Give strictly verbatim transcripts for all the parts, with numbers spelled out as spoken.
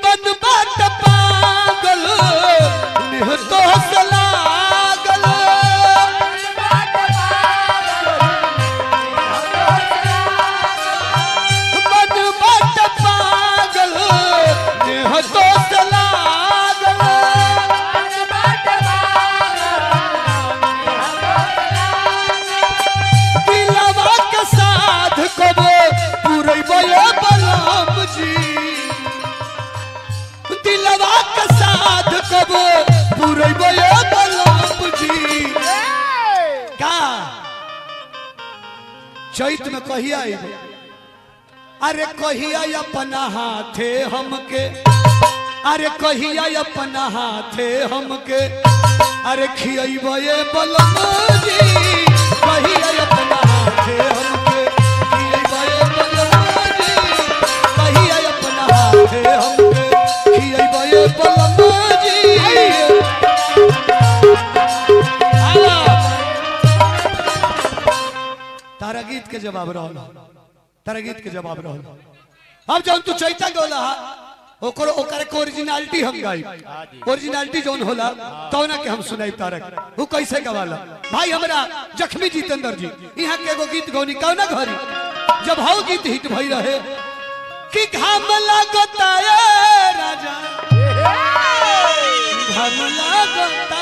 मन बाट पागल निह तो लागल मन बाट पागल निह तो लागल दिलवा के साथ कबो पूरे बलम जी दिलवा के साथ कबो पूरे बलम जी का चैत में कहिया अरे कहिया अपना हाथे हमके अरे कहिया अपना हाथे हमके अरे खियबे बलम जी कहिया अपना हाथे हमके खियबे बलम जी कहिया अपना हाथे हमके खियबे बलम जी तारा गीत के जवाब रहल तारा गीत के जवाब रहल अब जौन तू चैता गोला ओकर ओकर के ओरिजिनलिटी हम गाई ओरिजिनलिटी जौन होला तौना के हम सुनाई तारक वो कैसे गवाला भाई हमरा जख्मी जितेंद्र जी यहाँ के एगो गीत गौनी कौना घरी जब हाउ गीत हिट भई रहे कि घाम लागता ए राजा घाम लागता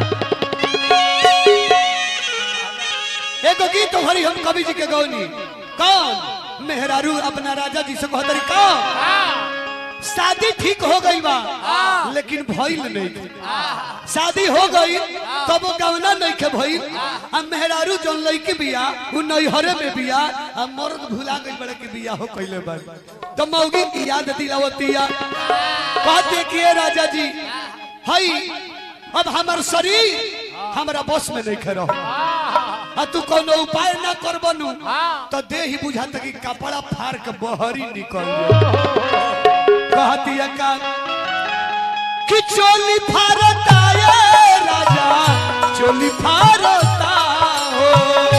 एगो गीत भरी हम कवि जी के गौनी कौन मेहरारू अपना राजा जी से कहतरी कौन शादी ठीक हो गई बा लेकिन भइल नहीं शादी हो गई तब वो गवना नहीं के भइल आ मेहरारू जोन लइके बिया उ नैहरे में बिया आ मर्द भुला गई बड़े के बिया हो कइले बा तो मौगी की याद दिलावतिया कहते कि राजा जी हई अब हमर शरीर हमरा बस में नहीं खे रहो आ तू कोनो उपाय ना करबनु तो देह बुझाता कि कपड़ा फाड़ के बहरी निकल कहतिया का कि चोली फाड़ता ये राजा चोली फाड़ता हो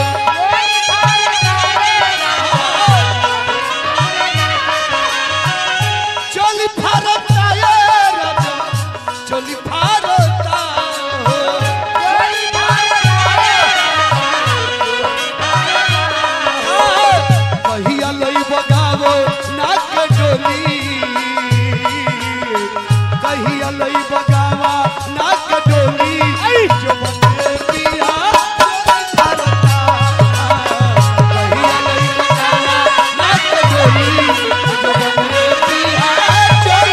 चोली फाड़ता ये राजा चोली फाड़ता हो कहिया लई बगावो नाक डोली कहिया लई बगावा नाक डोली जो बने पिया भारता कहिया लई बगावा नाक डोली जो बने पिया चल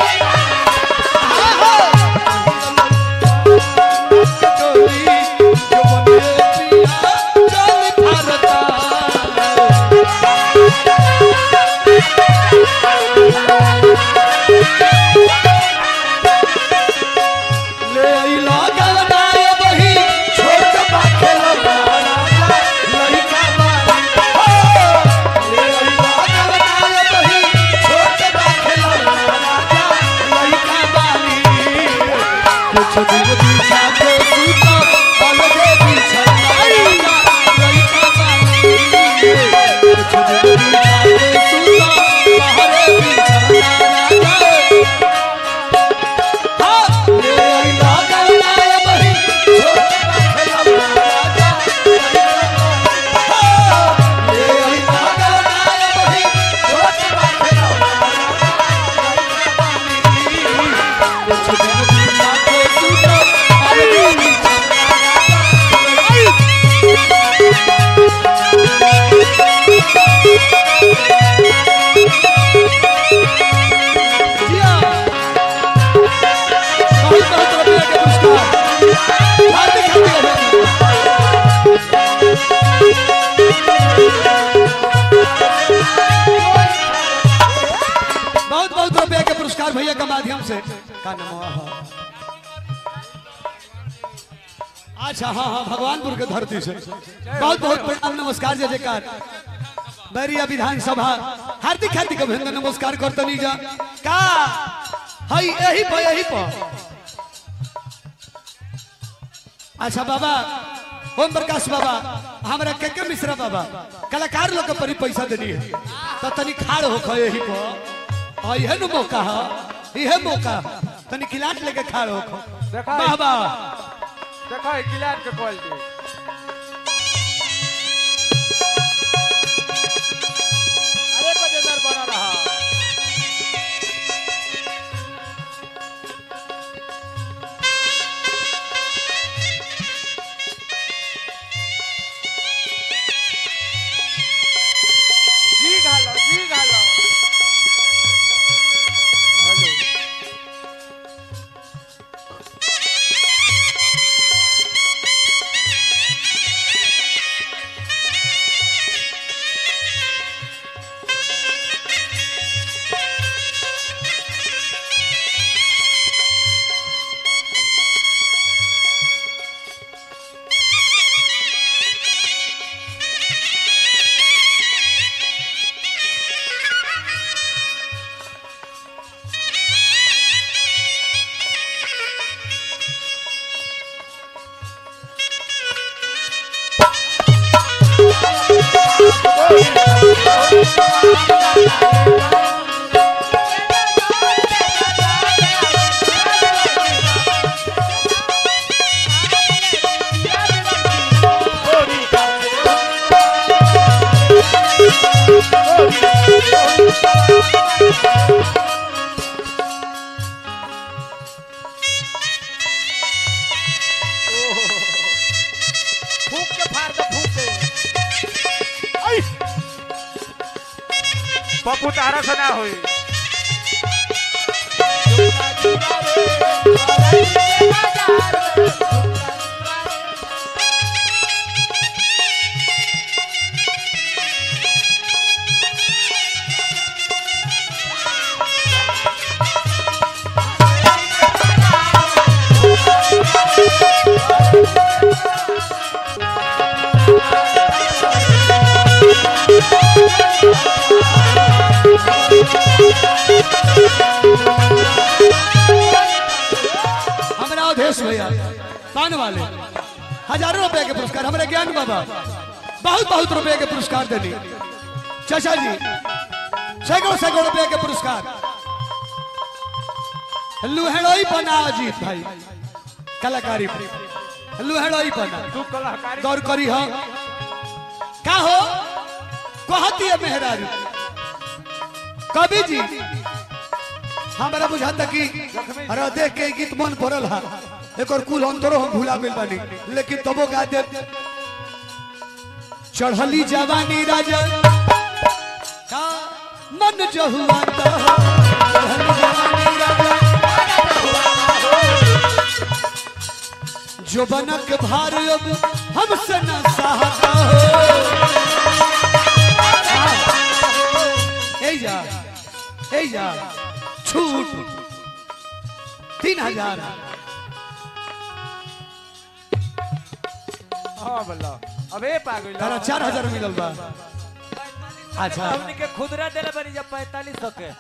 डोली जो बने पिया चल भारता भैया के माध्यम से का अच्छा हाँ हाँ भगवानपुर के धरती से बहुत बहुत प्रणाम नमस्कार जय जयकार बैरिया विधानसभा हार्दिक हार्दिक अभिनंदन नमस्कार करतनी जा का हई यही पर यही पर अच्छा बाबा ओम प्रकाश बाबा हमरा के के मिश्रा बाबा कलाकार लोग के परी पैसा देनी है तो तनी खाड़ हो खए ही पर आई है न मौका यह मौका तनी किलाट लेके खा लो देखा वाह वाह देखा किलाट के क्वालिटी अरे मजेदार बना रहा जी घालो जी घालो हेलो फूक के फाड़ दे फूक के आई पप्पू तारा से ना होई हमारा अवधेश भैया पान वाले हजारों रुपए के पुरस्कार हमारे ज्ञान बाबा बहुत बहुत रुपए के पुरस्कार देनी चाचा जी सैकड़ों सैकड़ों रुपए के पुरस्कार लुहेड़ोई बना अजीत भाई कलाकारी लुहेड़ोई बना तू कलाकारी गौर करी हो का हो कहती है मेहरारू कवि जी हमारा बुझाता कि अरे देख के गीत मन पड़ल है एक और कुल अंतरो हम भूला गइल बानी लेकिन तबो गा दे चढ़ली जवानी राजा का मन जहुआ तो चढ़ली जवानी राजा जो बनक भार अब हमसे न सहता हो ए जा ए जा छूट तीन हजार हां बल्ला अबे पागल तारा चार हजार मिलल बा अच्छा हमनी के खुदरा देले बनी जब पैंतालीस सौ के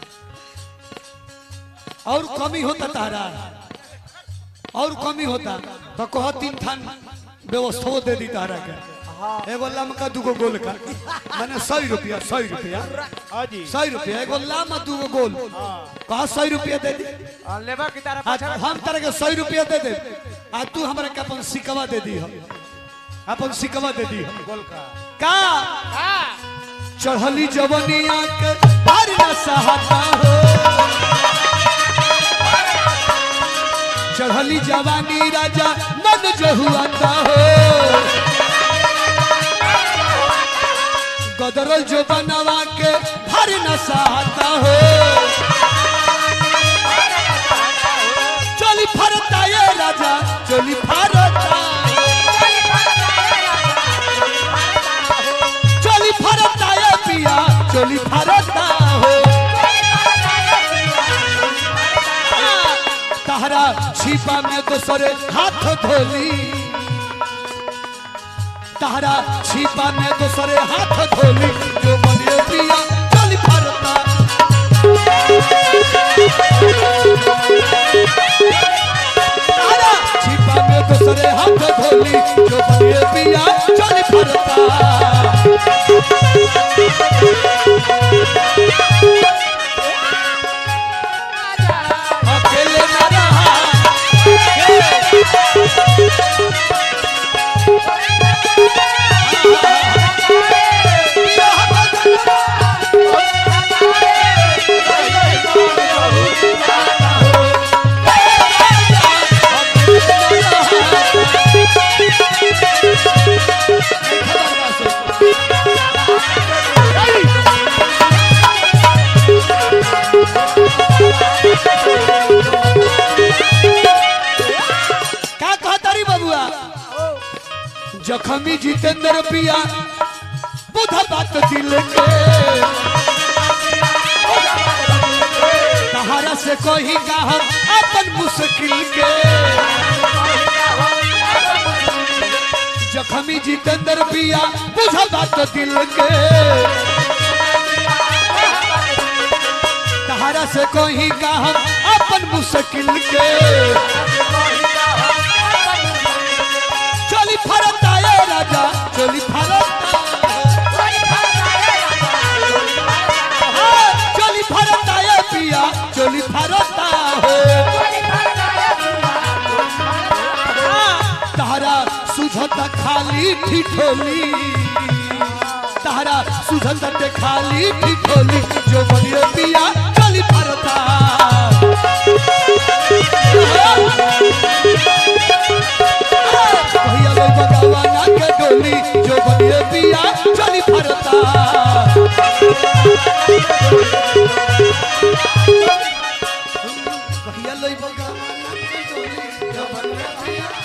और कमी होता तारा और कमी होता तो कह तीन थान व्यवस्था दे दी तारा के एगो लमका दूगो गोल का माने सौ रुपया सौ रुपया हां जी सौ रुपया एगो लाम दूगो गोल कहा सौ रुपया दे दी लेबा की तारा आ, हम तरह के सौ रुपया दे दे आ तू हमरा के अपन सिकवा दे दी हम अपन सिकवा दे दी हम गोल का का हां चढ़ली जवनिया के पार न सहता हो चढ़ली जवानी राजा मन जहुआता हो गदरल जो बनवा के भर न सहता हो चोली फरता ये राजा चोली फरता चोली फरता ये पिया चोली फरता हो तहरा छिपा में दूसरे हाथ धोली तहरा छिपा में दूसरे हाथ धोली जो बने पिया चोली फरता तहरा छिपा में दूसरे हाथ धोली जो बने पिया चोली फरता जखमी जितेंद्र पिया बुध बात दिल के तहारा से कोई कहा अपन मुश्किल के जखमी जितेंद्र पिया बुझ बात दिल के तहारा से कोई कहा अपन मुश्किल के चोली फरता है राजा चोली फरता चोली फरता है पिया चोली फरता हो तहरा सुझता खाली ठिठोली तहरा सुझता खाली ठिठोली जो बोलियो पिया चोली फरता